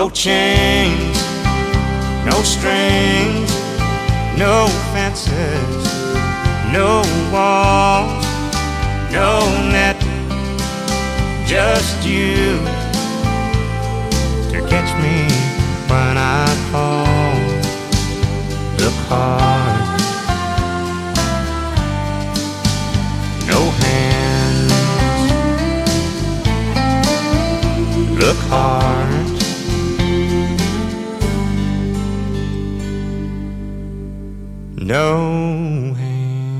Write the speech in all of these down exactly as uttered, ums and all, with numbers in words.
No chains, no strings, no fences, no walls, no net, just you to catch me when I fall. Look hard, no hands. Look hard, no hands.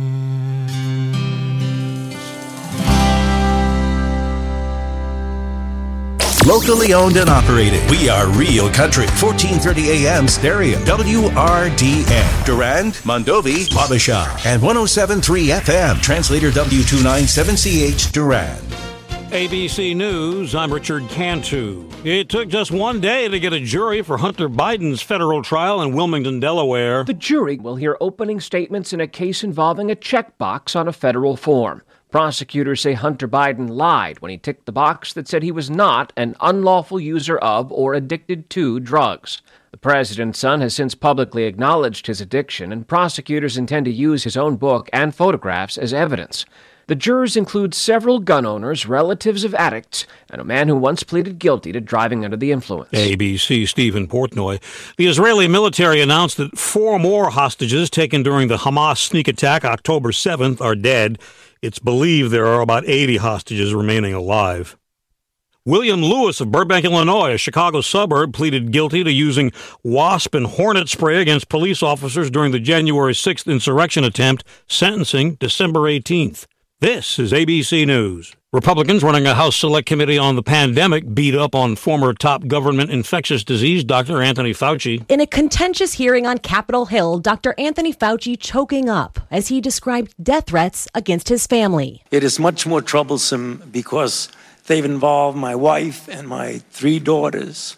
Locally owned and operated. We are Real Country. fourteen thirty A M stereo. W R D N. Durand, Mondovi, Wabasha. And one oh seven point three F M. Translator W two ninety-seven C H Durand. A B C News, I'm Richard Cantu. It took just one day to get a jury for Hunter Biden's federal trial in Wilmington, Delaware. The jury will hear opening statements in a case involving a checkbox on a federal form. Prosecutors say Hunter Biden lied when he ticked the box that said he was not an unlawful user of or addicted to drugs. The president's son has since publicly acknowledged his addiction, and prosecutors intend to use his own book and photographs as evidence. The jurors include several gun owners, relatives of addicts, and a man who once pleaded guilty to driving under the influence. A B C Stephen Portnoy. The Israeli military announced that four more hostages taken during the Hamas sneak attack October seventh are dead. It's believed there are about eighty hostages remaining alive. William Lewis of Burbank, Illinois, a Chicago suburb, pleaded guilty to using wasp and hornet spray against police officers during the January sixth insurrection attempt, sentencing December eighteenth. This is A B C News. Republicans running a House Select Committee on the pandemic beat up on former top government infectious disease Doctor Anthony Fauci. In a contentious hearing on Capitol Hill, Doctor Anthony Fauci choking up as he described death threats against his family. It is much more troublesome because they've involved my wife and my three daughters.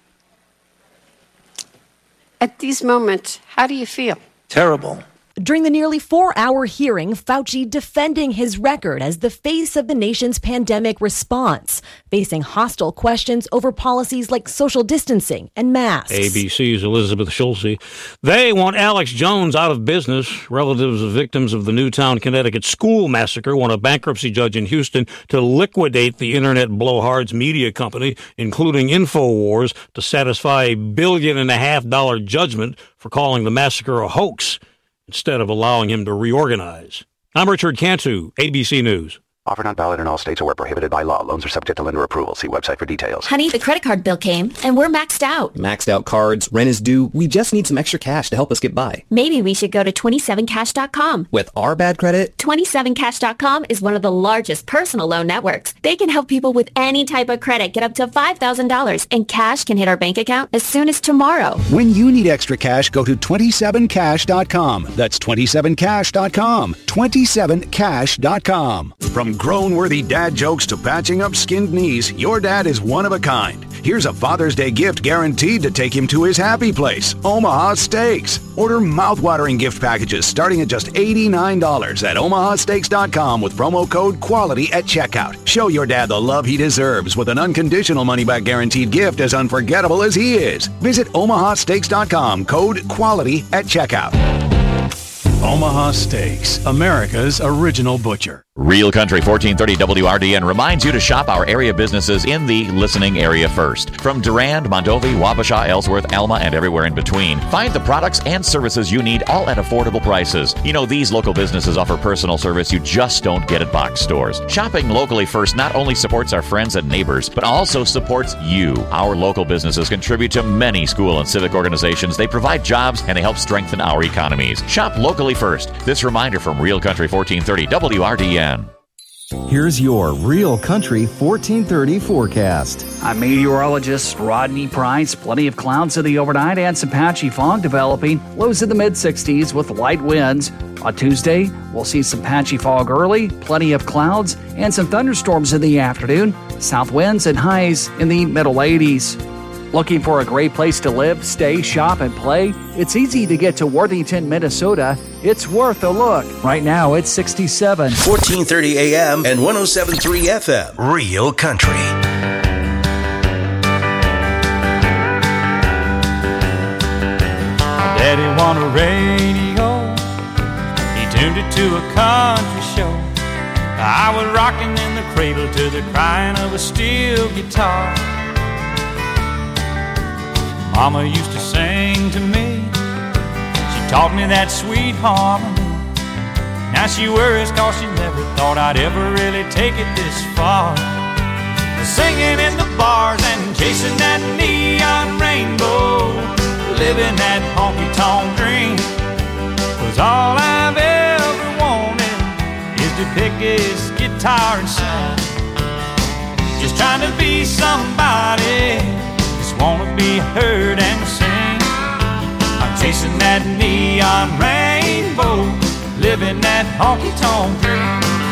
At these moments, how do you feel? Terrible. During the nearly four-hour hearing, Fauci defending his record as the face of the nation's pandemic response, facing hostile questions over policies like social distancing and masks. A B C's Elizabeth Schulze. They want Alex Jones out of business. Relatives of victims of the Newtown, Connecticut school massacre want a bankruptcy judge in Houston to liquidate the internet blowhards media company, including InfoWars, to satisfy a billion and a half dollar judgment for calling the massacre a hoax, instead of allowing him to reorganize. I'm Richard Cantu, A B C News. Offer not valid in all states or prohibited by law. Loans are subject to lender approval. See website for details. Honey, the credit card bill came, and we're maxed out. Maxed out cards, rent is due. We just need some extra cash to help us get by. Maybe we should go to twenty-seven cash dot com. With our bad credit? twenty-seven cash dot com is one of the largest personal loan networks. They can help people with any type of credit get up to five thousand dollars, and cash can hit our bank account as soon as tomorrow. When you need extra cash, go to twenty-seven cash dot com. That's twenty-seven cash dot com. twenty-seven cash dot com. From grown-worthy dad jokes to patching up skinned knees, your dad is one of a kind. Here's a Father's Day gift guaranteed to take him to his happy place, Omaha Steaks. Order mouth-watering gift packages starting at just eighty-nine dollars at omaha steaks dot com with promo code QUALITY at checkout. Show your dad the love he deserves with an unconditional money-back guaranteed gift as unforgettable as he is. Visit omaha steaks dot com, code QUALITY at checkout. Omaha Steaks, America's original butcher. Real Country fourteen thirty W R D N reminds you to shop our area businesses in the listening area first. From Durand, Mondovi, Wabasha, Ellsworth, Alma, and everywhere in between. Find the products and services you need, all at affordable prices. You know, these local businesses offer personal service you just don't get at box stores. Shopping locally first not only supports our friends and neighbors, but also supports you. Our local businesses contribute to many school and civic organizations. They provide jobs and they help strengthen our economies. Shop locally first. This reminder from Real Country fourteen thirty W R D N. Here's your Real Country fourteen thirty forecast. I'm meteorologist Rodney Price. Plenty of clouds in the overnight and some patchy fog developing. Lows in the mid sixties with light winds. On Tuesday, we'll see some patchy fog early, plenty of clouds, and some thunderstorms in the afternoon. South winds and highs in the middle eighties. Looking for a great place to live, stay, shop, and play? It's easy to get to Worthington, Minnesota. It's worth a look. Right now, it's sixty-seven. fourteen thirty A M and one oh seven point three F M. Real Country. Daddy won a radio, he tuned it to a country show. I was rocking in the cradle to the crying of a steel guitar. Mama used to sing to me, she taught me that sweet harmony. Now she worries cause she never thought I'd ever really take it this far. Singing in the bars and chasing that neon rainbow, living that honky-tonk dream. Cause all I've ever wanted is to pick this guitar and sing. Just trying to be somebody, just wanna be heard and sing. I'm chasing that neon rainbow, living that honky-tonk dream.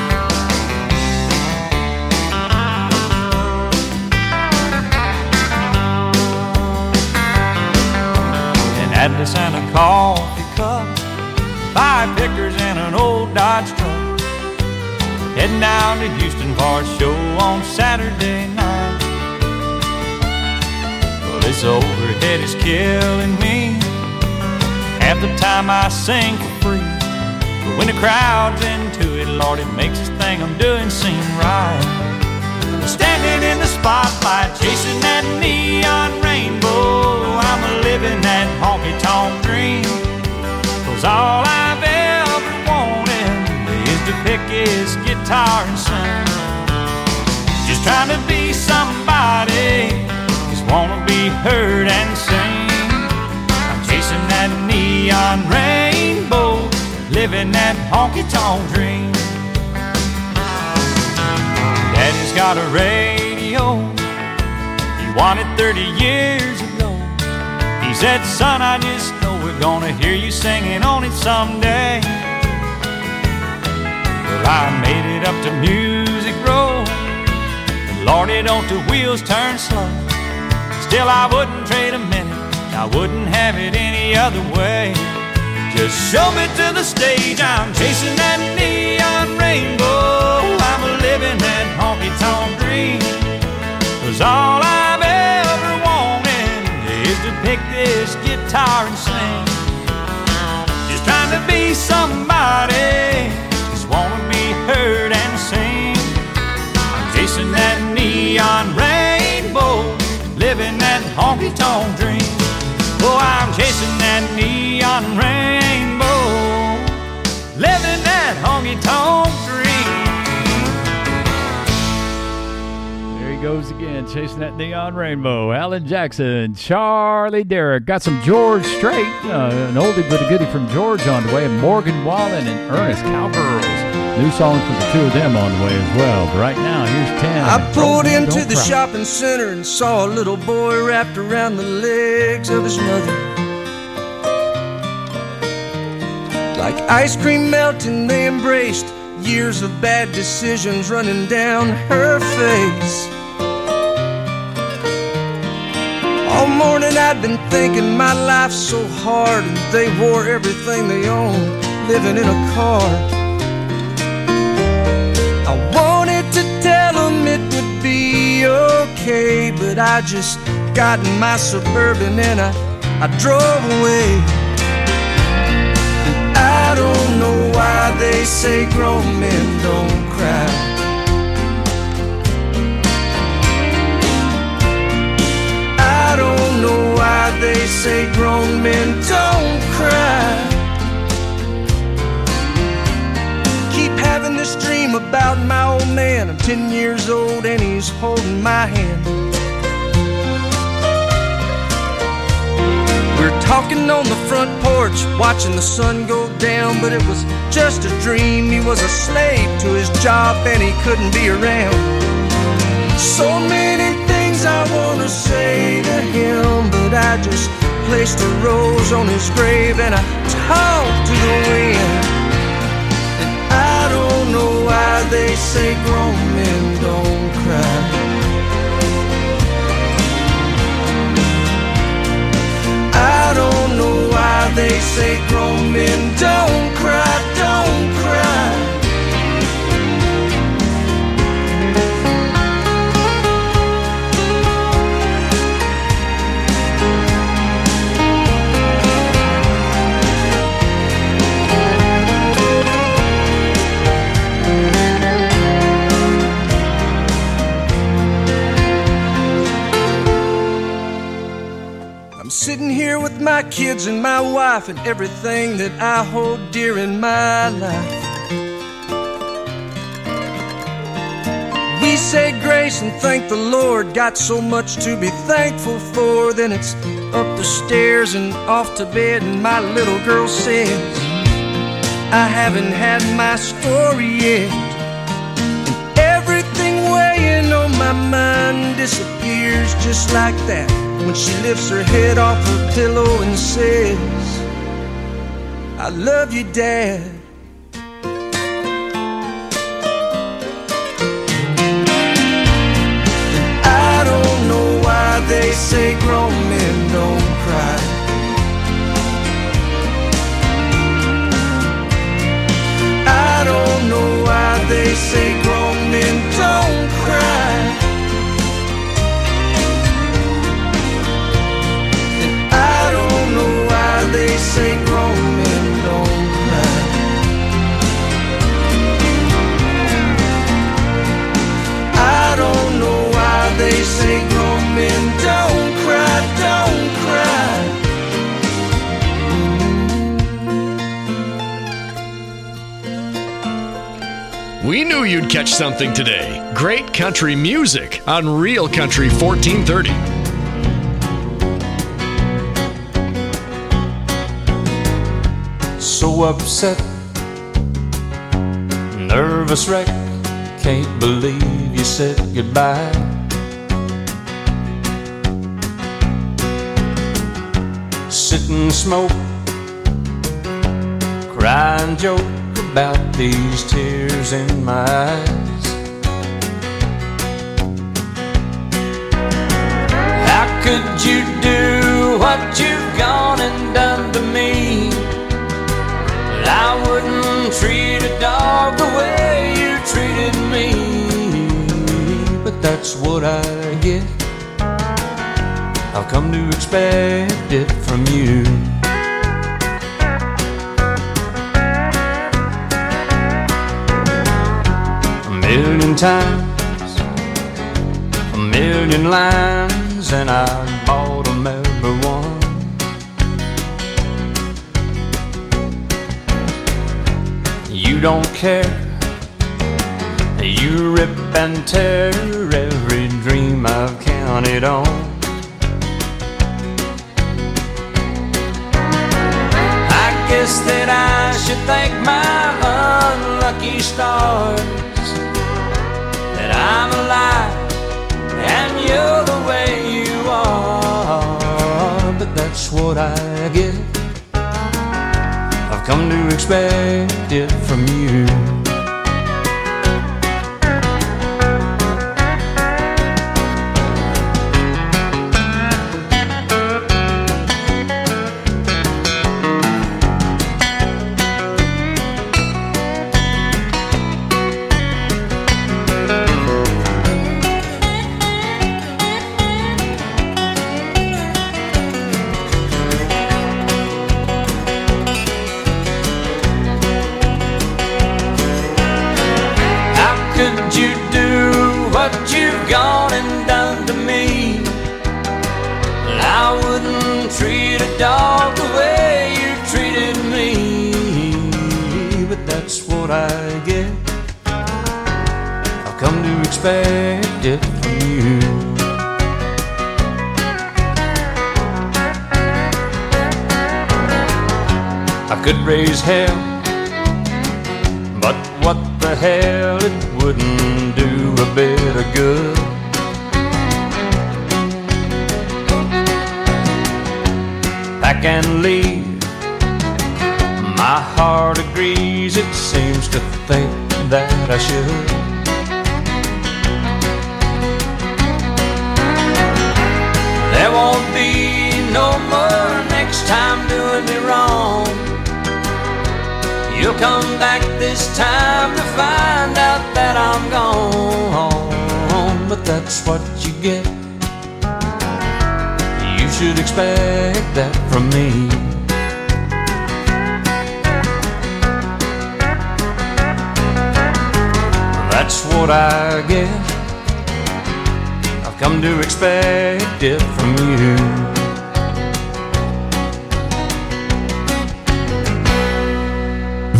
Atlas and a coffee cup, five pickers and an old Dodge truck, heading down to Houston for a show on Saturday night. Well, this overhead is killing me. Half the time I sing for free, but when the crowd's into it, Lord, it makes this thing I'm doing seem right. Standing in the spotlight, chasing that neon rainbow, I'm a living that honky-tonk dream. Cause all I've ever wanted is to pick his guitar and sing. Just trying to be somebody, just wanna be heard and sing. I'm chasing that neon rainbow, living that honky-tonk dream. Daddy's got a radio, he won it thirty years ago. He said, son, I just know we're gonna hear you singing on it someday. Well, I made it up to Music Row, but Lordy, don't the wheels turn slow. Still, I wouldn't trade a minute, I wouldn't have it any other way. Just show me to the stage, I'm chasing that neon rainbow, I'm a living that honky-tonk dream. Cause all I've ever wanted is to pick this guitar and sing. Just trying to be somebody, just wanna be heard and sing. I'm chasing that neon rainbow, living that honky-tonk dream. Oh, I'm chasing that neon rainbow, living that honky-tonk dream. There he goes again, chasing that neon rainbow. Alan Jackson, Charlie Derrick. Got some George Strait, uh, an oldie but a goodie from George on the way, and Morgan Wallen and Ernest Cowgirls. New song for the two of them on the way as well. But right now, here's ten. I pulled into the shopping center and saw a little boy wrapped around the legs of his mother. Like ice cream melting, they embraced, years of bad decisions running down her face. All morning I'd been thinking my life's so hard, and they wore everything they owned, living in a car. I wanted to tell them it would be okay, but I just got in my Suburban and I, I drove away. And I don't know why they say grown men don't cry. I don't know why they say grown men don't cry. Having this dream about my old man. I'm ten years old and he's holding my hand. We're talking on the front porch, watching the sun go down, but it was just a dream. He was a slave to his job and he couldn't be around. So many things I want to say to him, but I just placed a rose on his grave and I talked to the wind. I don't know why they say grown men don't cry. I don't know why they say grown men don't cry, don't cry. with my kids and my wife and everything that I hold dear in my life. We say grace and thank the Lord, got so much to be thankful for. Then it's up the stairs and off to bed, and my little girl says, I haven't had my story yet. And everything weighing on my mind disappears just like that when she lifts her head off her pillow and says, I love you, Dad. They say grown men don't cry. I don't know why they say grown men don't cry. And I don't know why they say grown men don't cry. I don't know why they say grown men don't cry, don't cry. We knew you'd catch something today. Great country music on Real Country fourteen thirty. So upset, nervous wreck, can't believe you said goodbye. Sit and smoke, cry and joke about these tears in my eyes. How could you do what you've gone and done to me? I wouldn't treat a dog the way you treated me. But that's what I get. I've come to expect it from you. A million times, a million lines, and I bought them every one. You don't care, you rip and tear every dream I've counted on. Guess that I should thank my unlucky stars that I'm alive and you're the way you are. But that's what I get. I've come to expect it from you. Treat a dog the way you treated me. But that's what I get. I've come to expect it from you. I could raise hell, but what the hell, it wouldn't do a bit of good. Pack and leave. My heart agrees, it seems to think that I should. There won't be no more next time doing me wrong. You'll come back this time to find out that I'm gone. But that's what you get. You should expect that from me. That's what I get. I've come to expect it from you.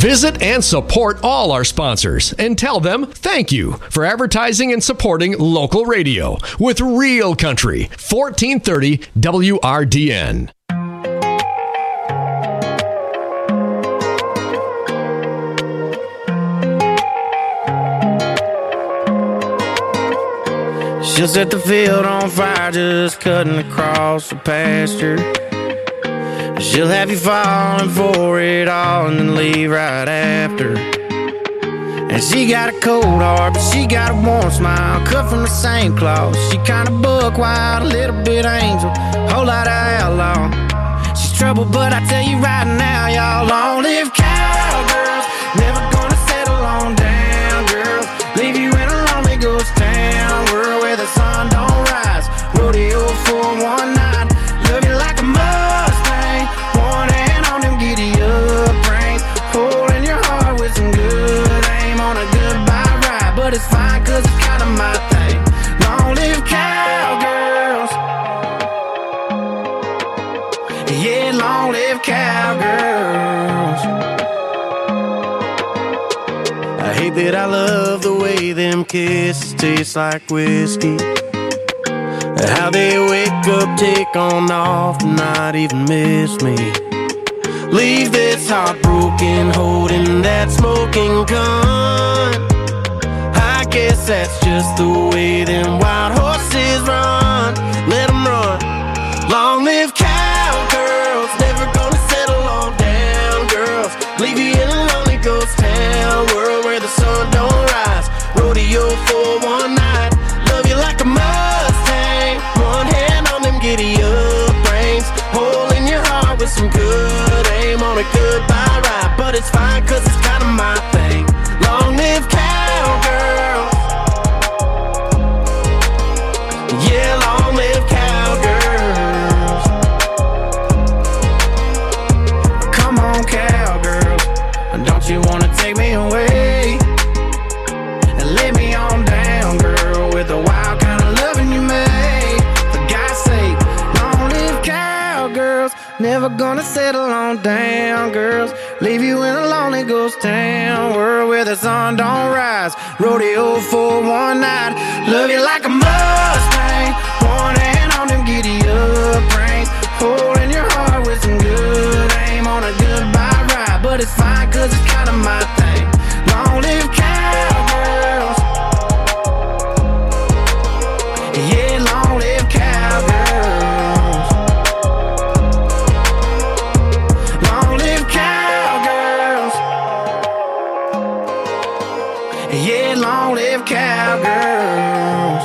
Visit and support all our sponsors and tell them thank you for advertising and supporting local radio with Real Country, fourteen thirty W R D N. She'll set the field on fire just cutting across the pasture. She'll have you falling for it all and then leave right after. And she got a cold heart, but she got a warm smile, cut from the same cloth. She kinda buck wild, a little bit angel, whole lot of outlaw. She's trouble, but I tell you right now, y'all, long live cowgirls. Never gonna settle on down, girls. Leave you in a lonely ghost town, world where the sun don't rise. Rodeo for one night, love you like a Mustang. One hand on them giddy up reins, holding your heart with some good aim on a goodbye ride. But it's fine, cause it's kinda my thing. Long live cowgirls. Yeah, long live cowgirls. I hate that I love the way them kisses taste like whiskey. How they wake up, take on off, and not even miss me. Leave this heartbroken, holding that smoking gun. I guess that's just the way them wild horses run. Let them run. Long live cowgirls, never gonna settle on down, girls. Leave you in a lonely ghost town, world where the sun don't rise. Rodeo for one night, love you like a Mustang. One hand on them giddy up reins, holding your heart with some good aim on a goodbye ride. But it's fine, cause it's kinda my thing. Long live cowgirls. Yeah, long live cowgirls. Come on, cowgirls, don't you wanna take me away and lay me on down, girl, with the wild kind of loving you made. For God's sake, long live cowgirls. Never gonna settle on down, girls. Leave you in a lonely ghost town, world where the sun don't rise. Rodeo for one night, love you like a Mustang. One hand on them giddy up reins, holding your heart with some good aim on a goodbye ride. But it's fine, cause it's kinda my thing. Long live cowgirls. Yeah, long live cowgirls. Long live cowgirls. Yeah, long live cowgirls.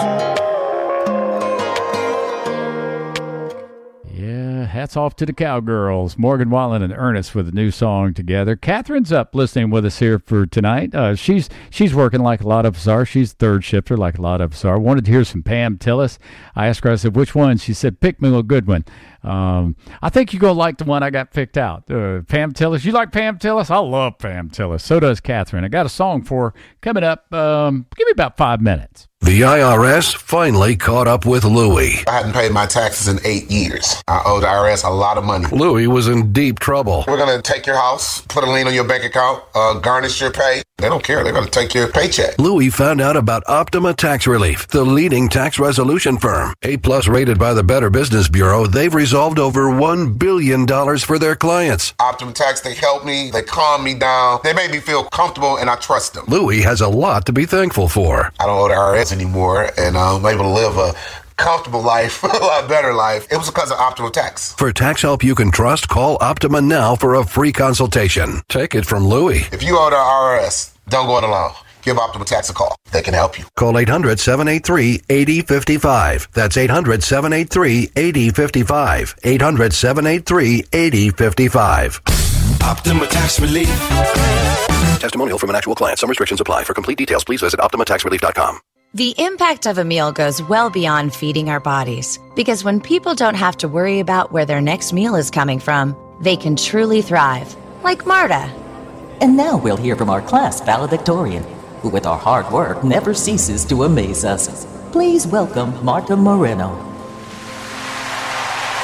Yeah, hats off to the cowgirls. Morgan Wallen and Ernest with a new song together. Catherine's up listening with us here for tonight. Uh, she's she's working like a lot of us are. She's third shifter like a lot of us are. Wanted to hear some Pam Tillis. I asked her, I said, which one? She said, pick me a good one. Um, I think you're going to like the one I got picked out. Uh, Pam Tillis. You like Pam Tillis? I love Pam Tillis. So does Catherine. I got a song for her coming up. Um, give me about five minutes. The I R S finally caught up with Louie. I hadn't paid my taxes in eight years. I owed the I R S a lot of money. Louie was in deep trouble. We're going to take your house, put a lien on your bank account, uh, garnish your pay. They don't care. They're going to take your paycheck. Louie found out about Optima Tax Relief, the leading tax resolution firm. A-plus rated by the Better Business Bureau, they've resolved over one billion dollars for their clients. Optima Tax, they helped me. They calmed me down. They made me feel comfortable, and I trust them. Louie has a lot to be thankful for. I don't owe the I R S anymore, and I'm able to live a comfortable life, a lot better life. It was because of Optima Tax. For tax help you can trust, call Optima now for a free consultation. Take it from Louie. If you owe the I R S, don't go it alone. Give Optima Tax a call. They can help you. Call eight hundred, seven eight three, eight zero five five. That's eight hundred, seven eight three, eight zero five five. eight hundred, seven eight three, eight zero five five. Optima Tax Relief. Testimonial from an actual client. Some restrictions apply. For complete details, please visit optima tax relief dot com. The impact of a meal goes well beyond feeding our bodies, because when people don't have to worry about where their next meal is coming from, they can truly thrive, like Marta. And now we'll hear from our class valedictorian, who with our hard work never ceases to amaze us. Please welcome Marta Moreno.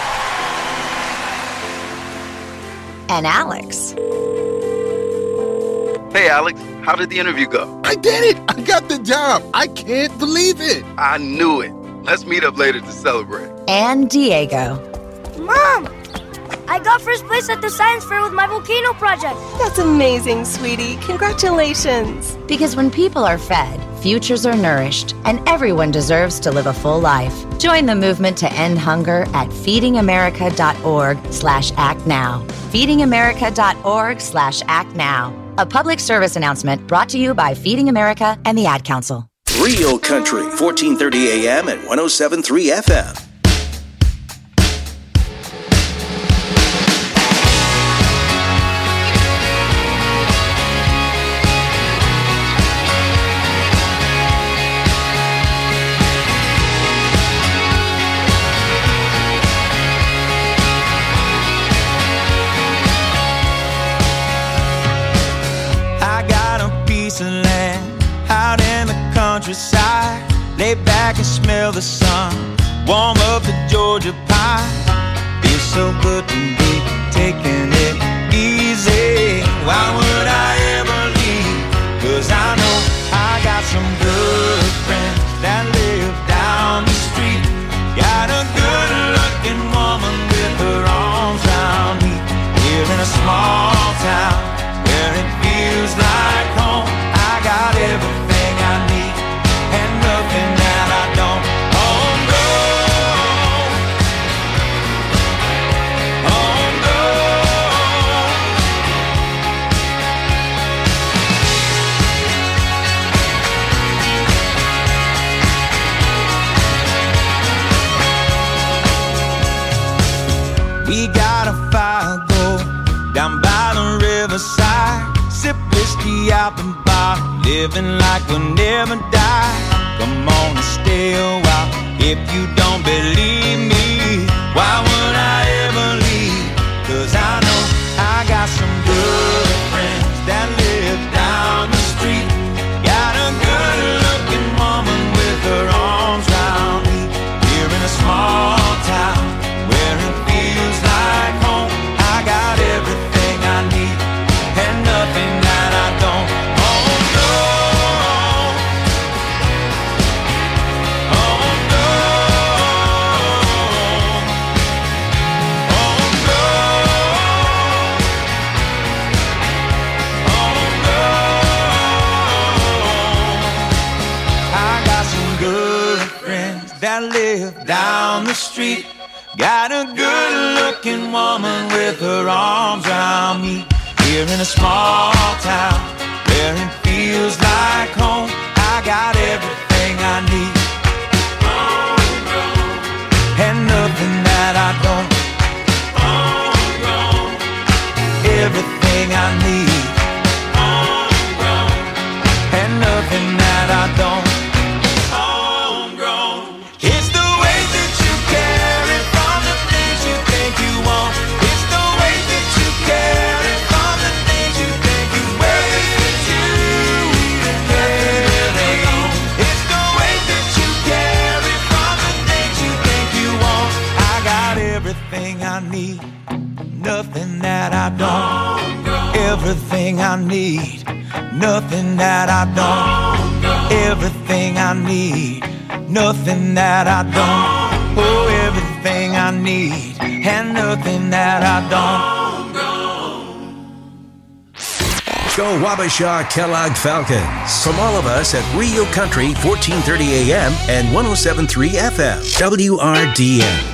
And Alex. Hey, Alex, how did the interview go? I did it! I got the job! I can't believe it! I knew it. Let's meet up later to celebrate. And Diego. Mom! I got first place at the science fair with my volcano project. That's amazing, sweetie. Congratulations. Because when people are fed, futures are nourished, and everyone deserves to live a full life. Join the movement to end hunger at feedingamerica.org slash act now. feedingamerica.org slash act now. A public service announcement brought to you by Feeding America and the Ad Council. Real Country, fourteen thirty A M and one oh seven point three F M. Of land out in the countryside, lay back and smell the sun, warm up the Georgia pie. Feels so good to be taking it easy. Why would I ever leave? Cause I know I got some good friends that live down the street. Got a good looking woman with her arms around me. Here in a small town where it feels like home. I got everything I need and nothing that I don't. Oh no, oh no. We got a fire go down by the riverside. Sip whiskey out the bar, living like we'll never die. Come on and stay a while if you don't believe me. Why would I ever leave? Cause I know I got some good friends that live down the street. Got a good looking woman with her arms around me. Here in a small town where it feels like home. I got everything I need and nothing that I don't. Oh no, oh no, oh no, oh no. I got some good friends that live down the street. Got a good looking woman with her arms around me. Here in a small town where it feels like home. I got everything I need and nothing that I don't. Everything I need and nothing that I don't. It's the way that you carry from the things you think you want. It's the way that you carry from the things you think you wear. It's you that carry on. It's the way that you carry from the things you think you want. I got everything I need, nothing that I don't. Everything I need, nothing that I don't. Everything I need, nothing that I don't. Oh, everything I need and nothing that I don't. Go Wabasha Kellogg Falcons. From all of us at Rio Country, fourteen thirty A M and one oh seven point three F M, W R D N.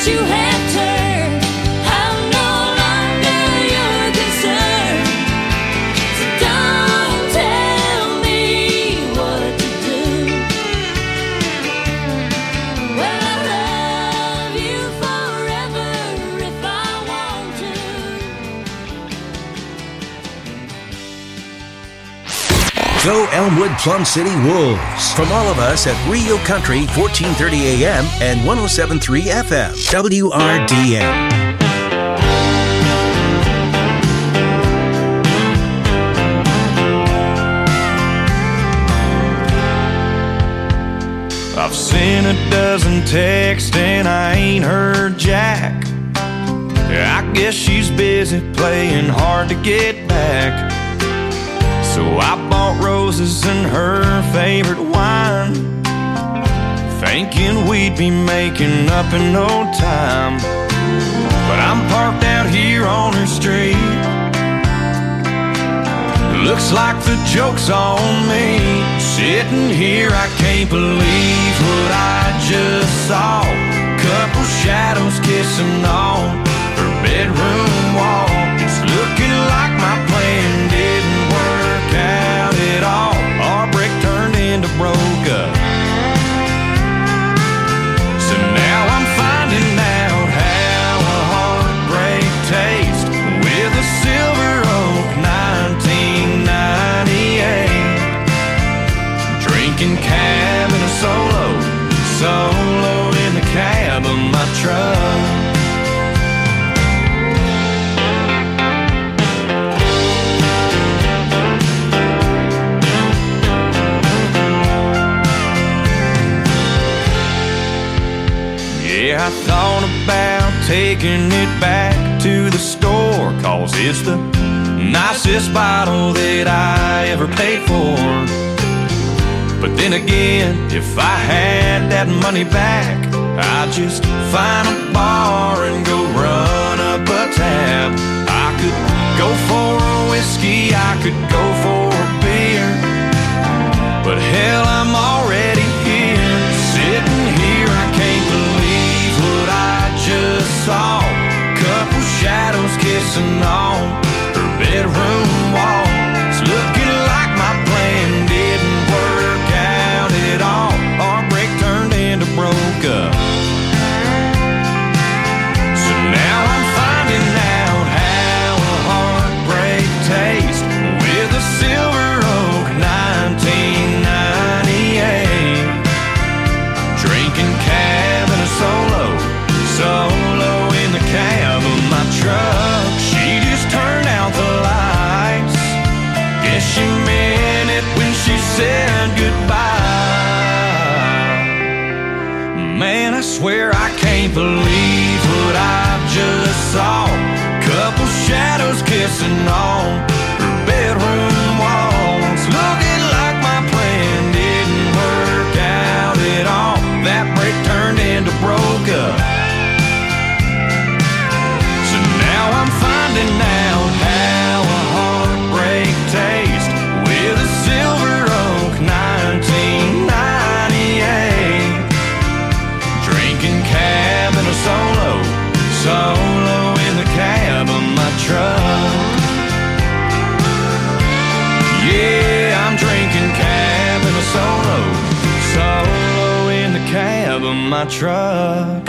that you have turned. I'm no longer your concern. So don't tell me what to do. Well, I love you forever if I want to. Go Elmwood Plum City Wolves. From all of us at Rio Country, fourteen thirty A M and one oh seven point three F M, W R D N. I've sent a dozen texts and I ain't heard Jack. I guess she's busy playing hard to get back. So I bought roses and her favorite wine, thinking we'd be making up in no time. But I'm parked out here on her street. Looks like the joke's on me. Sitting here, I can't believe what I just saw. Couple shadows kissing on her bedroom wall. It's looking like my plan didn't work out at all. Our break turned into broke up. So now I'm finding out how a heartbreak tastes with a Silver Oak nineteen ninety-eight. Drinking cabin solo, solo in the cab of my truck. Yeah, I thought about taking it back to the store, cause it's the nicest bottle that I ever paid for. But then again, if I had that money back, I'd just find a bar and go run up a tab. I could go for a whiskey, I could go for a beer, but hell, I'm already here. Sitting here, I can't believe what I just saw. Couple shadows kissing on her bedroom wall. It's looking like my plan didn't work out at all. Our break turned into broke up. So now I'm finding out how a heartbreak tastes with a Silver Oak nineteen ninety-eight. Drinking cabin solo, solo in the cab of my truck. She just turned out the lights. Guess she meant it when she said goodbye. Man, I swear I can't believe what I just saw. Couple shadows kissing on her bedroom walls. Looking like my plan didn't work out at all. That break turned into broke up. So now I'm finding out how a heartbreak tastes with a Silver Oak nineteen ninety-eight. Drinking cabin solo, solo in the cab of my truck. Yeah, I'm drinking cabin solo, solo in the cab of my truck.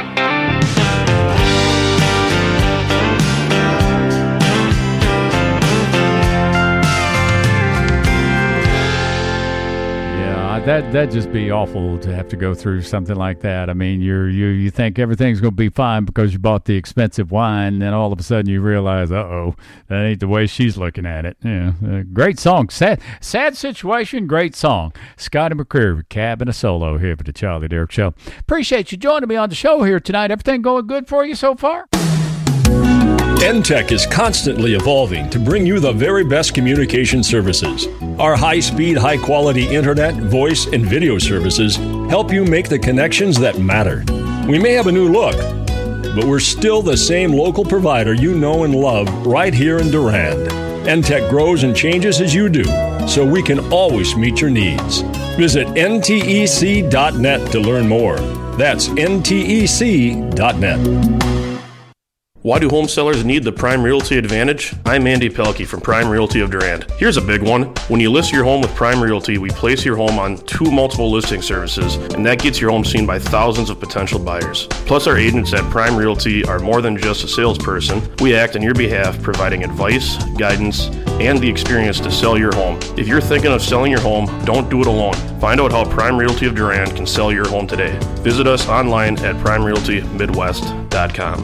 That that'd just be awful to have to go through something like that. I mean, you're you you think everything's going to be fine because you bought the expensive wine, and then all of a sudden you realize, uh oh, that ain't the way she's looking at it. Yeah, uh, great song, sad sad situation, great song. Scotty McCreery, Cabin a Solo here for the Charlie Derrick Show. Appreciate you joining me on the show here tonight. Everything going good for you so far? N T E C is constantly evolving to bring you the very best communication services. Our high-speed, high-quality internet, voice, and video services help you make the connections that matter. We may have a new look, but we're still the same local provider you know and love right here in Durand. N T E C grows and changes as you do, so we can always meet your needs. Visit N T E C dot net to learn more. That's N T E C dot net. Why do home sellers need the Prime Realty Advantage? I'm Andy Pelkey from Prime Realty of Durand. Here's a big one. When you list your home with Prime Realty, we place your home on two multiple listing services, and that gets your home seen by thousands of potential buyers. Plus, our agents at Prime Realty are more than just a salesperson. We act on your behalf, providing advice, guidance, and the experience to sell your home. If you're thinking of selling your home, don't do it alone. Find out how Prime Realty of Durand can sell your home today. Visit us online at prime realty midwest dot com.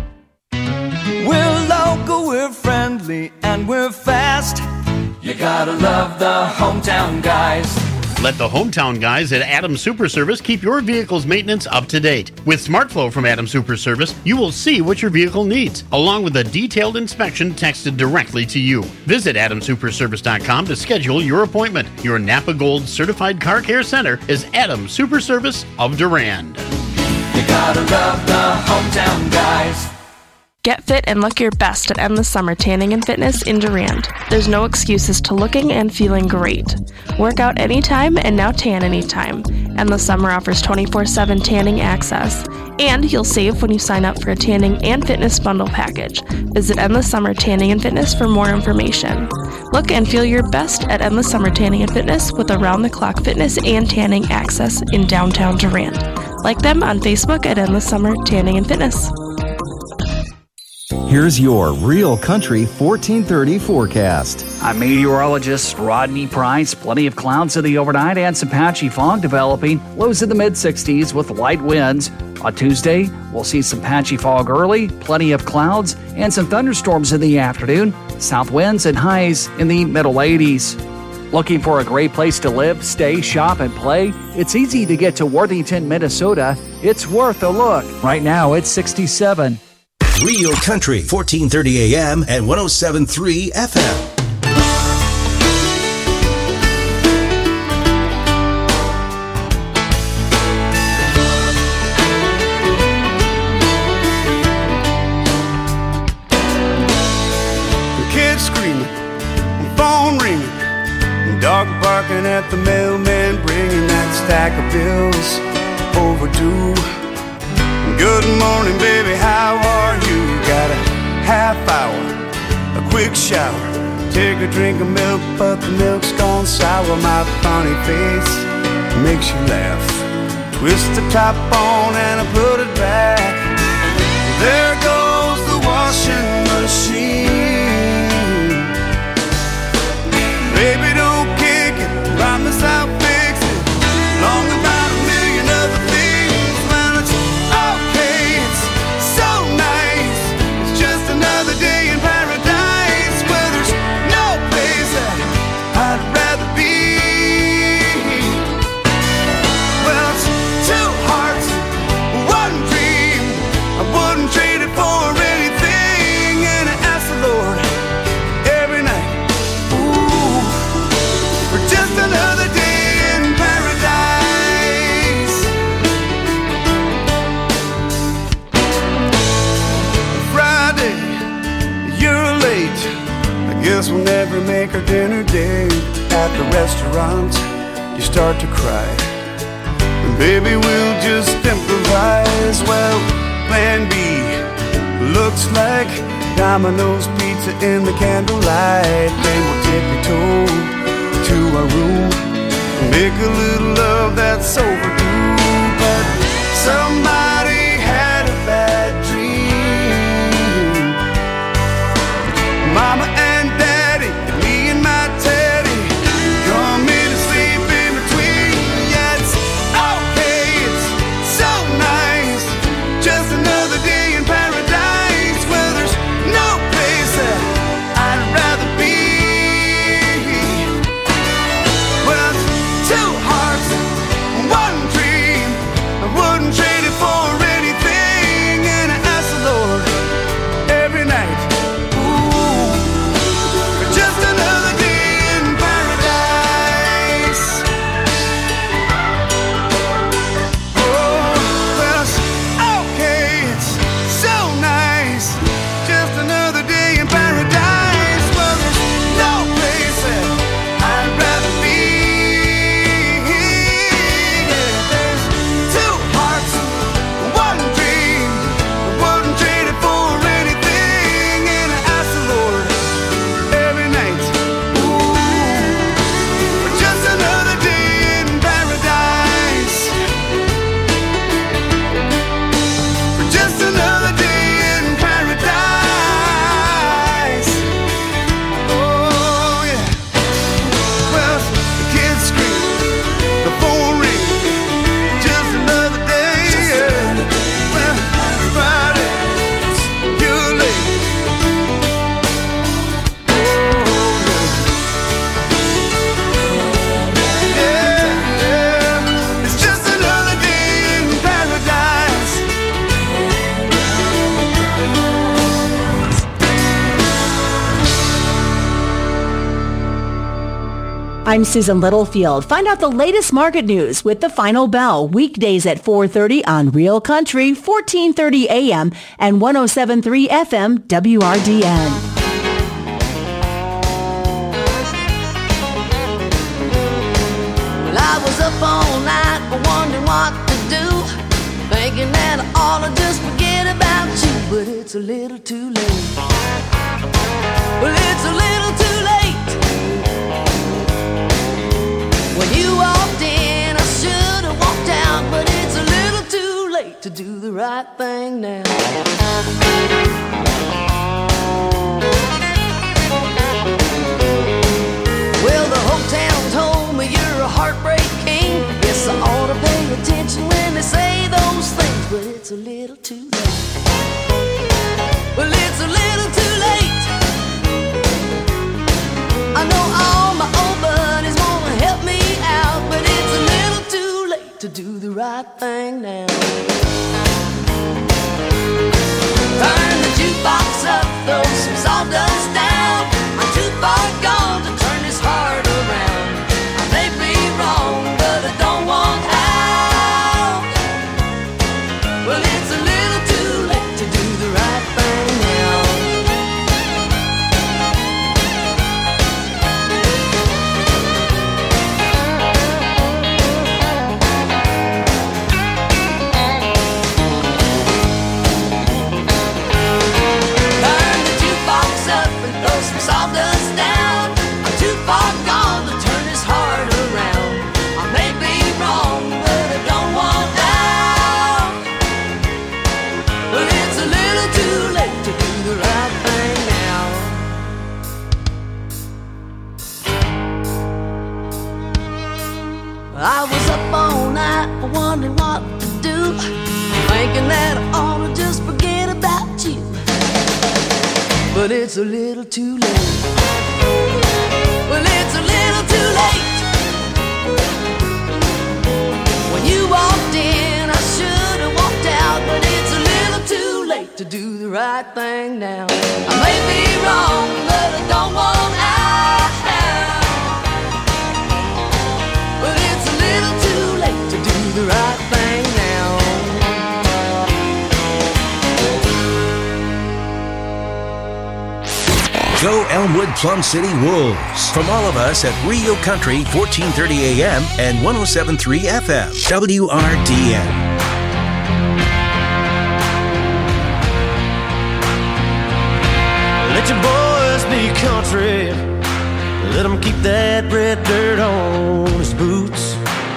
We're local, we're friendly, and we're fast. You gotta love the hometown guys. Let the hometown guys at Adams Super Service keep your vehicle's maintenance up to date. With SmartFlow from Adams Super Service, you will see what your vehicle needs, along with a detailed inspection texted directly to you. Visit adams super service dot com to schedule your appointment. Your Napa Gold Certified Car Care Center is Adams Super Service of Durand. You gotta love the hometown guys. Get fit and look your best at Endless Summer Tanning and Fitness in Durand. There's no excuses to looking and feeling great. Work out anytime and now tan anytime. Endless Summer offers twenty-four seven tanning access. And you'll save when you sign up for a tanning and fitness bundle package. Visit Endless Summer Tanning and Fitness for more information. Look and feel your best at Endless Summer Tanning and Fitness with around-the-clock fitness and tanning access in downtown Durand. Like them on Facebook at Endless Summer Tanning and Fitness. Here's your Real Country fourteen thirty forecast. I'm meteorologist Rodney Price. Plenty of clouds in the overnight and some patchy fog developing. Lows in the mid sixties with light winds. On Tuesday, we'll see some patchy fog early, plenty of clouds, and some thunderstorms in the afternoon. South winds and highs in the middle eighties. Looking for a great place to live, stay, shop, and play? It's easy to get to Worthington, Minnesota. It's worth a look. Right now, it's sixty-seven. Real Country, fourteen thirty A M and one oh seven point three F M. The kids screaming, phone ringing, dog barking at the mailman, bringing that stack of bills overdue. Good morning, baby, how are you? Got a half hour, a quick shower, take a drink of milk, but the milk's gone sour. My funny face makes you laugh. Twist the top on and I put it back. There goes the washing machine. Baby, don't kick it, promise I'll fix it. Long about a million other things. Another day in paradise where there's no place that I'd rather be. Well, it's two hearts, one dream. I wouldn't trade it for anything. And I ask the Lord every night, ooh, for just another day in paradise. Friday, you're late. I guess we'll never make our dinner date. At the restaurant, you start to cry. And baby, we'll just improvise. Well, plan B looks like Domino's pizza in the candlelight. Then we'll tippy-toe to our room and make a little love that's overdue. But somebody had a bad dream. Mama and Daddy, and me and my Teddy, come in and sleep in between. Yeah, it's okay, it's so nice. Just another day in paradise where there's no place that I'd rather be. Well, it's two hearts, one dream. I wouldn't trade it for anything. And I ask the Lord every night, just another day in paradise. Oh, well, it's okay, it's so I'm Susan Littlefield. Find out the latest market news with The Final Bell, weekdays at four thirty on Real Country, fourteen thirty A M and one oh seven point three F M W R D N. Well, I was up all night wondering what to do, thinking that I ought to just forget about you, but it's a little too late. Well, it's a little too late. When you walked in, I should have walked out, but it's a little too late to do the right thing now. Well, the whole town told me you're a heartbreak king. Yes, I ought to pay attention when they say those things, but it's a little too late. Well, it's a little too late. I know all my old buddies wanna help me out, but it's a little too late to do the right thing now. Turn the jukebox up, throw some sawdust down. I'm too far gone to turn this heart around. I may be wrong, but I don't want out. Well, it's a little too late to do the right thing now. Sawdust down. I'm too far gone to turn this heart around. I may be wrong, but I don't want out. But it's a little too late to do the right thing now. I was up all night wondering what to do, thinking that I ought to just forget about you, but it's a little too late. Well, it's a little too late. When you walked in, I should have walked out, but it's a little too late to do the right thing now. I may be wrong, but I don't want out. But it's a little too late to do the right thing now. Go Elmwood Plum City Wolves. From all of us at Rio Country, fourteen thirty A M and one oh seven point three F M, W R D N. Let your boys be country. Let them keep that red dirt on his boots.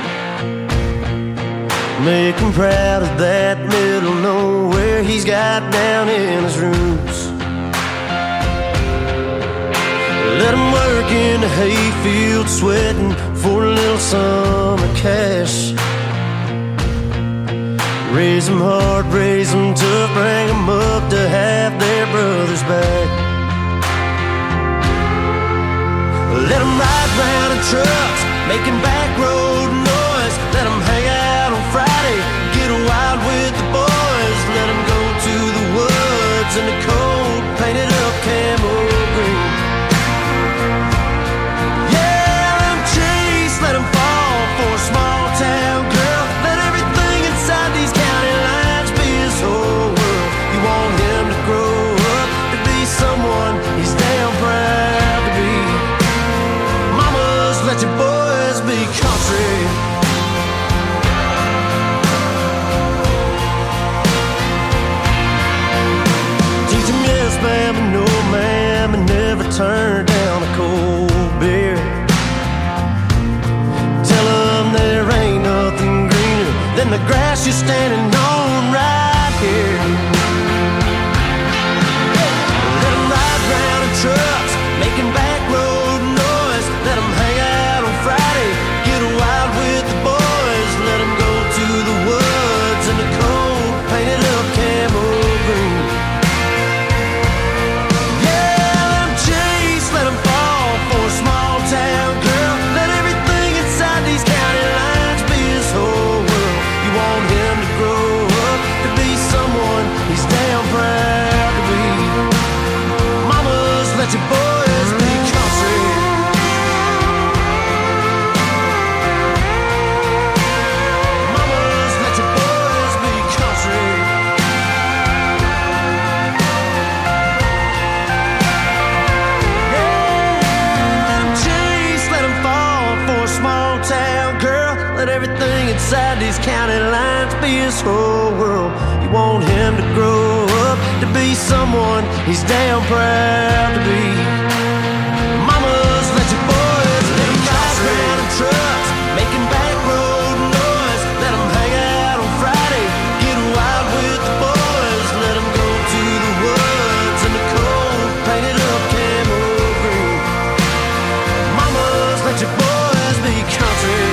Make him proud of that middle nowhere he's got down in his roots. Let him work in the hayfield, sweating for a little summer cash. Raise them hard, raise them tough, bring them up to have their brothers back. Let them ride round in trucks, making back road noise. Let them hang out on Friday, get wild with the boys. Let them go to the woods in the cold, painted up camo green. Let him fall for a small town girl. Let everything inside these county lines be his whole world. You want him to grow up to be someone he's damn proud to be. Mamas, let your boys be country. Teach him yes ma'am and no ma'am, and never turn down a cold beer. There ain't nothing greener than the grass you're standing on right here. Let them ride round in trucks, making back road noise. Let them hang out on Friday, get wild with the boys. Let them go to the woods in the cold, painted up camo green. Yeah, let them chase, let them fall for a small town girl. Let everything inside these county lines be his whole world. You want him to grow up to be someone he's damn proud to be. Mamas, let your boys be country. Let everything inside these county lines be his whole world. You want him to grow up to be someone he's damn proud to be. Mamas, let your boys be guys driving trucks, making back road noise. Let them hang out on Friday, get wild with the boys. Let them go to the woods in the cold, painted up camo green. Mamas, let your boys be country.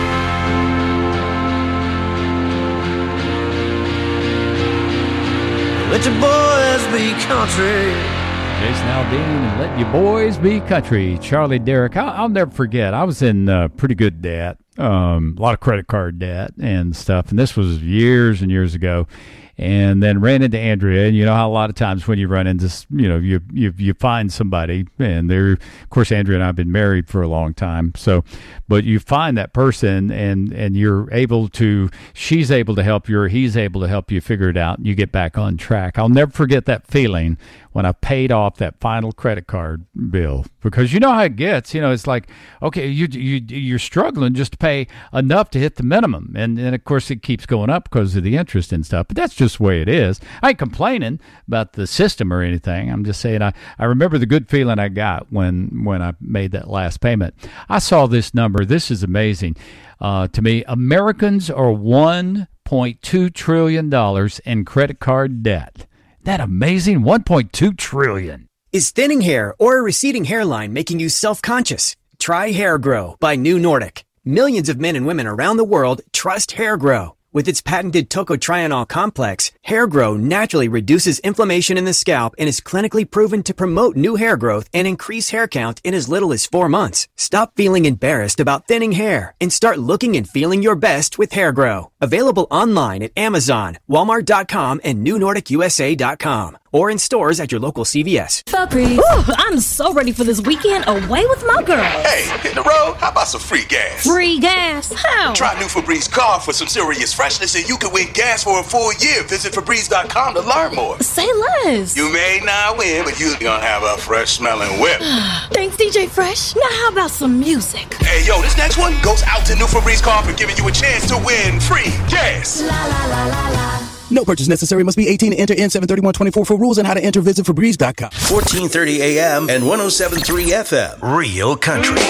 Let your boys be country. Jason Aldean and Let Your Boys Be Country. Charlie Derrick. I'll, I'll never forget. I was in uh, pretty good debt, um, a lot of credit card debt and stuff. And this was years and years ago. And then ran into Andrea, and you know how a lot of times when you run into, you know, you you you find somebody, and they're, of course, Andrea and I have been married for a long time, so, but you find that person, and and you're able to, she's able to help you, or he's able to help you figure it out, and you get back on track. I'll never forget that feeling when I paid off that final credit card bill, because you know how it gets. You know, it's like, okay, you you you're struggling just to pay enough to hit the minimum, and and of course it keeps going up because of the interest and stuff. But that's just the way it is. I ain't complaining about the system or anything. I'm just saying I, I remember the good feeling I got when when I made that last payment. I saw this number. This is amazing uh, to me. Americans are one point two trillion dollars in credit card debt. That amazing, one point two trillion dollars. Is thinning hair or a receding hairline making you self-conscious? Try Hair Grow by New Nordic. Millions of men and women around the world trust Hair Grow. With its patented tocotrienol complex, Hair Grow naturally reduces inflammation in the scalp and is clinically proven to promote new hair growth and increase hair count in as little as four months. Stop feeling embarrassed about thinning hair and start looking and feeling your best with Hair Grow. Available online at Amazon, Walmart dot com, and New Nordic U S A dot com. Or in stores at your local C V S. Febreze. Ooh, I'm so ready for this weekend away with my girl. Hey, hit the road? How about some free gas? Free gas? How? Try new Febreze car for some serious freshness and you can win gas for a full year. Visit Febreze dot com to learn more. Say less. You may not win, but you're gonna have a fresh smelling whip. Thanks, D J Fresh. Now how about some music? Hey, yo, this next one goes out to new Febreze car for giving you a chance to win free gas. La la la la la. No purchase necessary. Must be eighteen to enter in seven thirty-one twenty-four for rules and how to enter. Visit Febreze dot com. fourteen thirty A M and one oh seven point three F M. Real Country.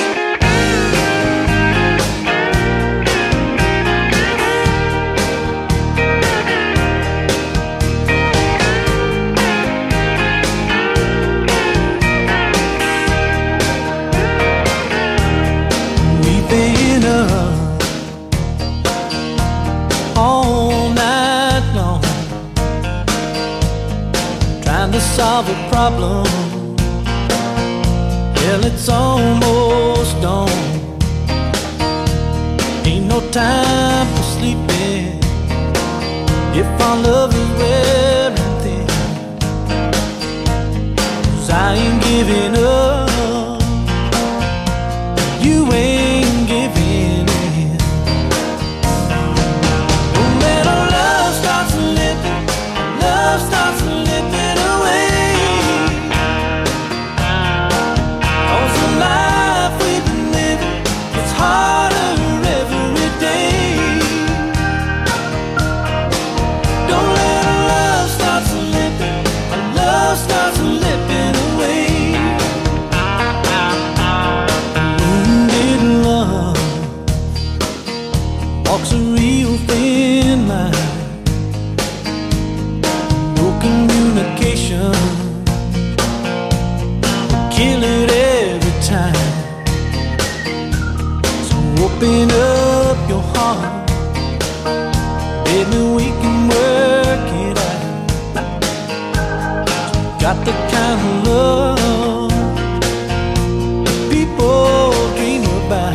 We've been up all night long trying to solve a problem. Well, it's almost dawn. Ain't no time for sleeping if our love is wearing thin. 'Cause I ain't giving up, you ain't giving in. When our love starts slipping, love starts slipping away. Cause the life we've been living, it's harder every day. Don't let our love start slipping, our love starts slipping away. Wounded love walks a real thin line. No communication, kill it every time. So open up your heart, baby, we can work it out. Got the kind of love people dream about.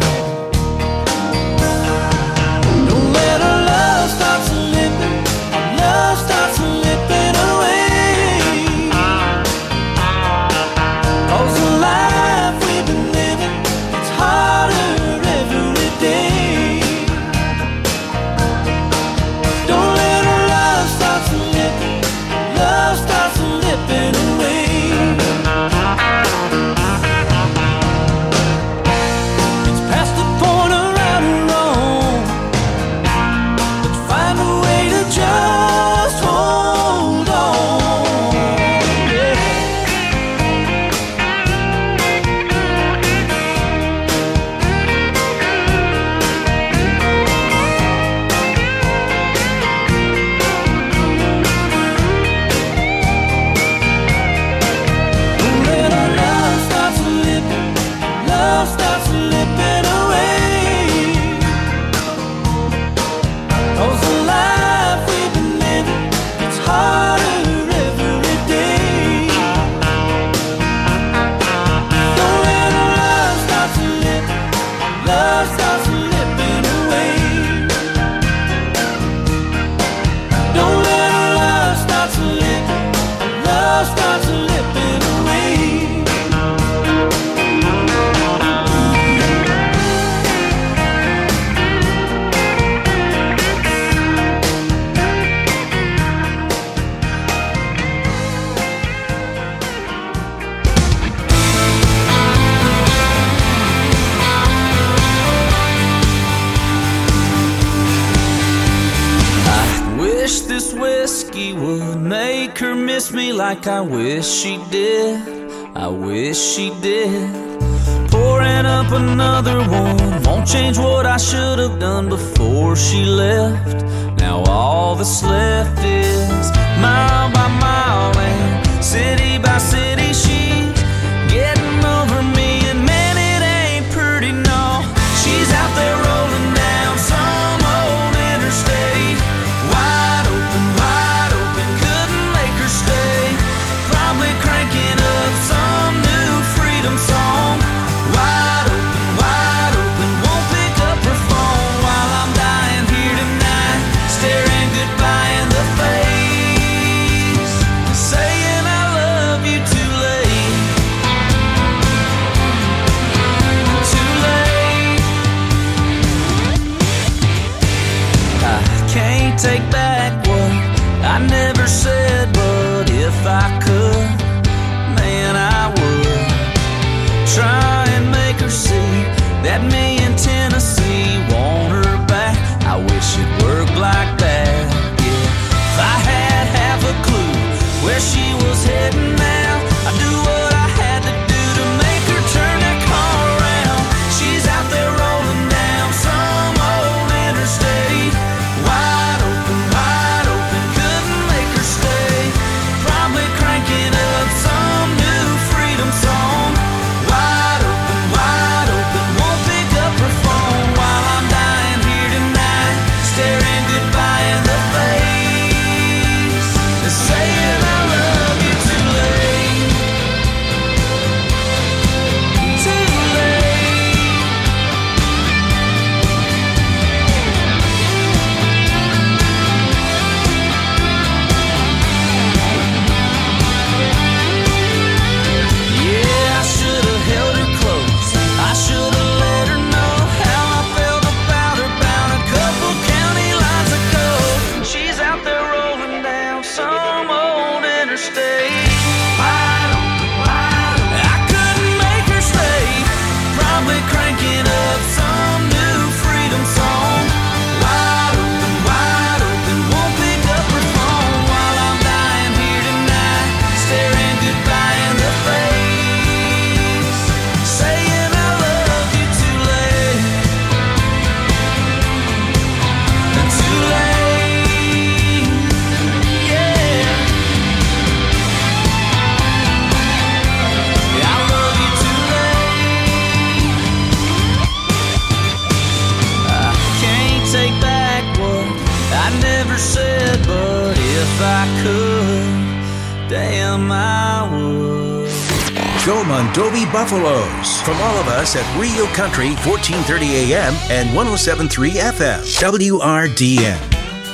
Don't let our love start slipping, our love starts slipping away. Cause the life we've been living, it's harder every day. Don't let our love start slipping, love starts slipping away. miss me like I wish she did. I wish she did. Pouring up another one won't change what I should have done before she left. Now all that's left is mile by mile and city by city. She's getting over me, and man, it ain't pretty, no. She's out there rolling down some old interstate, wide open, wide open, couldn't make her stay. Probably cranking up some new freedom song. Wide open, wide open, won't pick up her phone while I'm dying here tonight, staring goodbye in the face, saying I love you too late, too late. I can't take back what I never said, but if I could, man, I would try and make her see that me in Tennessee want her back. I wish it worked like that, yeah. If I had half a clue where she was heading now, I'd do what I had to do to make her turn that car around. She's out there rolling down some old interstate, wide open, wide open, couldn't make her stay. Probably cranking up some new freedom song. Wide open, wide open, won't pick up her phone while I'm dying here tonight, staring goodbye in the face, saying I love you too late, too late. Yeah, I should have held her close, I should have let her know how I felt about her bound a couple county lines ago. She's out there rolling down some old interstate, wide open, wide open, I couldn't make her stay. Probably cranking up some new freedom song. Wide open, wide open, won't pick up her phone while I'm dying here tonight, staring goodbye in the face, saying I love you too late, too late, yeah. Yeah, I love you too late. I can't take back what I never said, but if I could, damn, I would. Joe Mondovi Buffaloes. From all of us at Rio Country, fourteen thirty A M and one oh seven point three F M, W R D N.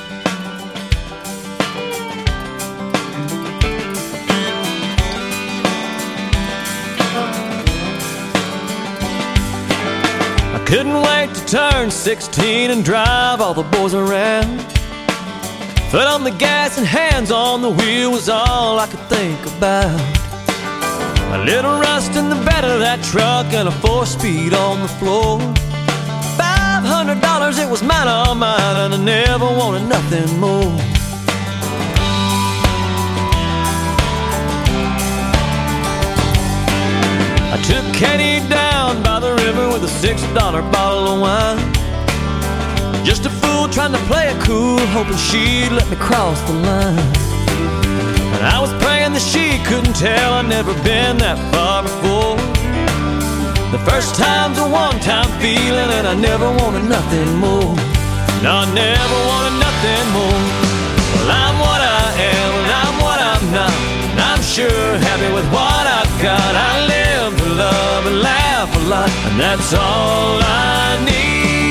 I couldn't wait to turn sixteen and drive all the boys around. Foot on the gas and hands on the wheel was all I could think about. A little rust in the bed of that truck and a four-speed on the floor. Five hundred dollars, it was mine, all mine, and I never wanted nothing more. I took Katie down by the river with a six dollar bottle of wine. Just a fool trying to play it cool, hoping she'd let me cross the line. And I was praying that she couldn't tell I'd never been that far before. The first time's a one-time feeling, and I never wanted nothing more. No, I never wanted nothing more. Well, I'm what I am, and I'm what I'm not, and I'm sure happy with what I've got. I live to love and laugh a lot, and that's all I need.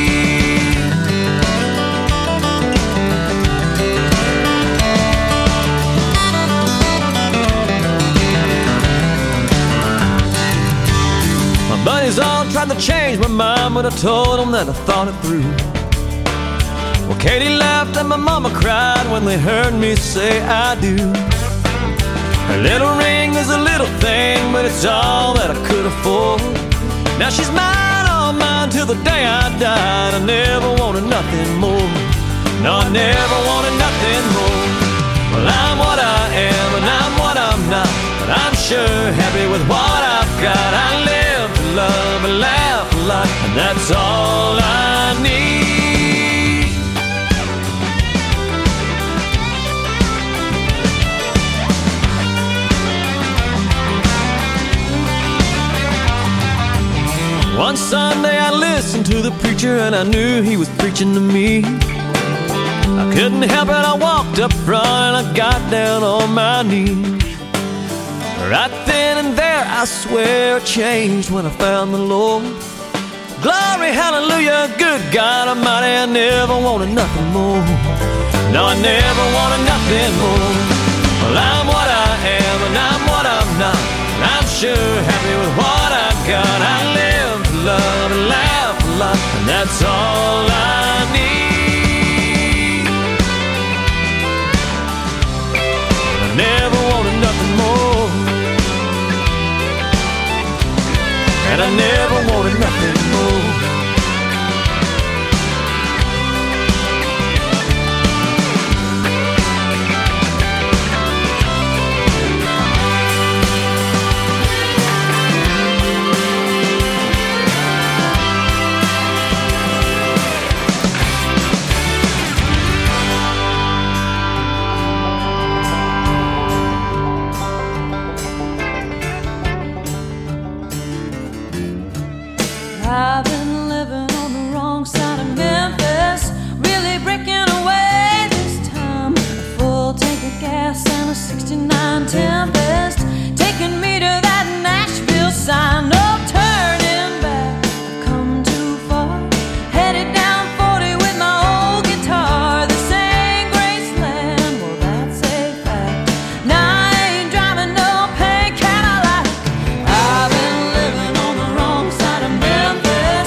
Buddies all tried to change my mind, but I told them that I thought it through. Well, Katie laughed and my mama cried when they heard me say I do. Her little ring is a little thing, but it's all that I could afford. Now she's mine, all mine, till the day I died. I never wanted nothing more. No, I never wanted nothing more. Well, I'm what I am and I'm what I'm not, but I'm sure happy with what I've got. I live to love and laugh a lot, and that's all I need. One Sunday I listened to the preacher and I knew he was preaching to me. I couldn't help it, I walked up front and I got down on my knees. Right then and there I swear I changed when I found the Lord. Glory, hallelujah, good God Almighty, I never wanted nothing more. No, I never wanted nothing more. Well, I'm what I am and I'm what I'm not, and I'm sure happy with what I got. I live to love and laugh a lot, and that's all I need. I never wanted nothing more, and I never wanted nothing more. I've been living on the wrong side of Memphis, really breaking away this time. A full tank of gas and a sixty-nine Tempest, taking me to that Nashville sign. No turning back, I've come too far. Headed down forty with my old guitar. This ain't Graceland, well that's a fact. Now I ain't driving no pink Cadillac. I've been living on the wrong side of Memphis.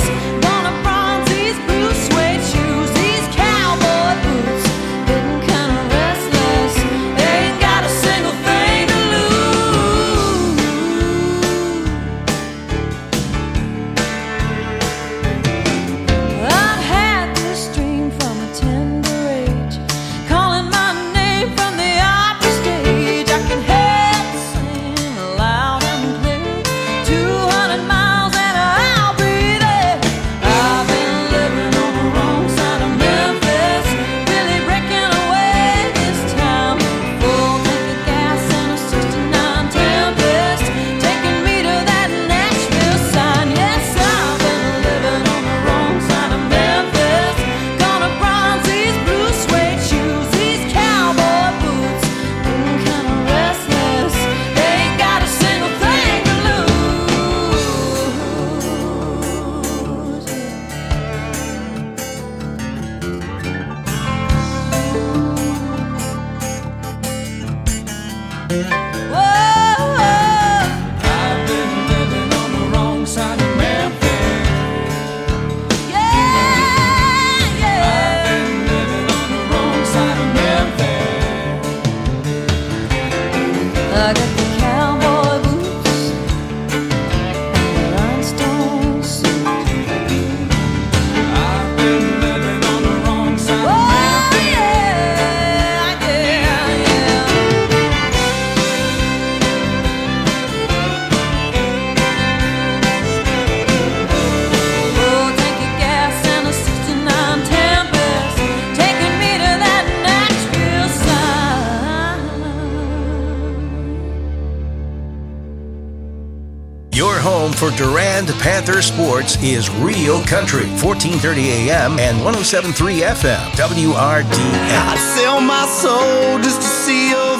For Durand Panther Sports is Real Country, fourteen thirty A M and one oh seven point three F M, W R D N. I'd sell my soul just to see your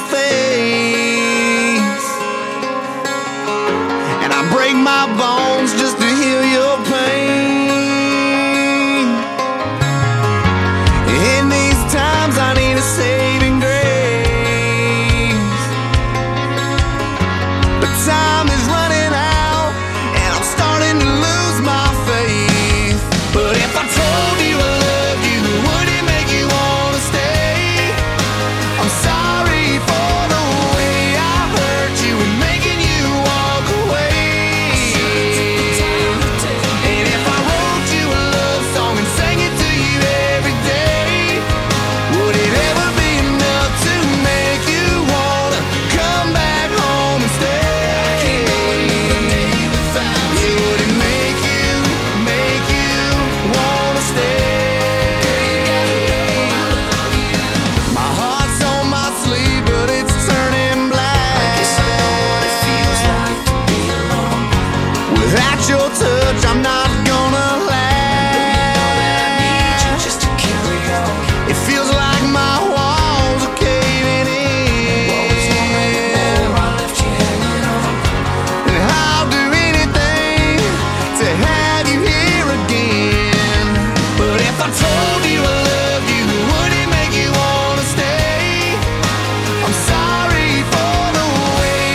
face, and I break my bones just to heal your pain. In these times I need a saving grace, but time is running out. Starting to lose my faith. But if I told you I loved you, would it make you want to stay? I'm sorry for the way I told